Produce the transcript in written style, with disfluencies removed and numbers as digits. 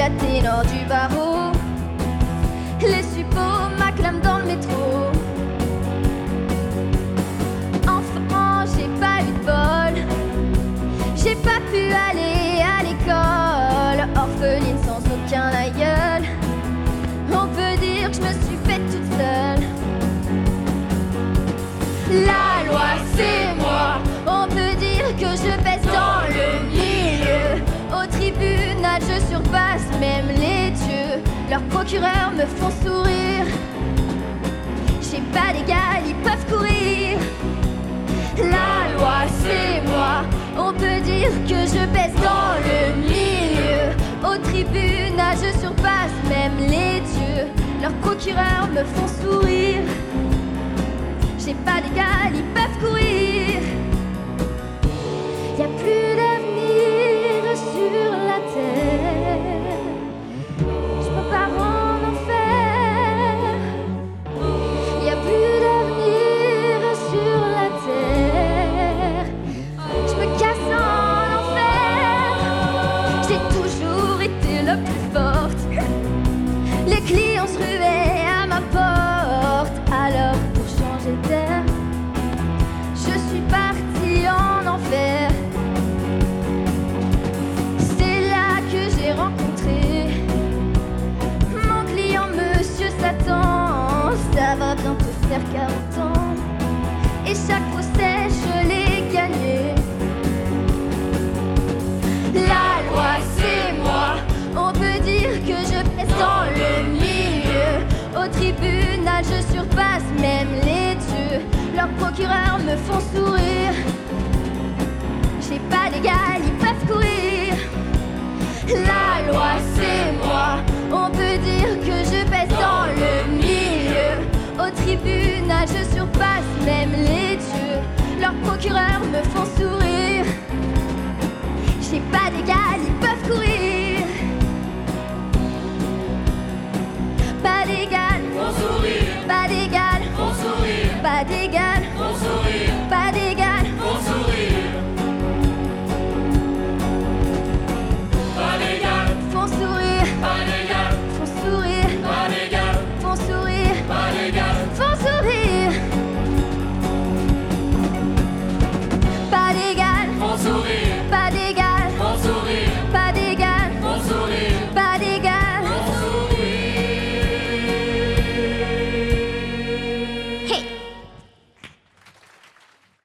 la ténor du barreau. Les suppôts m'acclament dans le métro. Enfant, j'ai pas eu de bol. J'ai pas pu aller à l'école. Orpheline sans aucun aïeul. On peut dire que je me suis faite toute seule. La loi c'est moi. On peut dire que je pèse dans le milieu. Au tribunal je surpasse même les dieux. Leurs procureurs me font sourire. J'ai pas d'égal, ils peuvent courir. La loi c'est moi. On peut dire que je pèse dans le milieu. Au tribunal je surpasse même les dieux. Leurs procureurs me font sourire. J'ai pas d'égal, ils peuvent courir. Y'a plus d'avenir sur la terre. J'peux pas en enfer. Y'a plus d'avenir sur la terre. J'me casse en enfer. J'ai toujours été la plus forte. Les clients se ruaient à ma porte. Alors pour changer d'air, je suis partie en enfer. C'est là que j'ai rencontré mon client Monsieur Satan. Ça va bientôt faire 40 ans et chaque procès je l'ai gagné. La loi c'est moi. On peut dire que je pèse dans le milieu. Au tribunal je surpasse même les dieux. Leurs procureurs me font sourire. J'ai pas d'égal, ils peuvent courir. La loi c'est moi. On peut dire que je pèse dans le milieu. Au tribunal je surpasse même les dieux. Leurs procureurs me font sourire.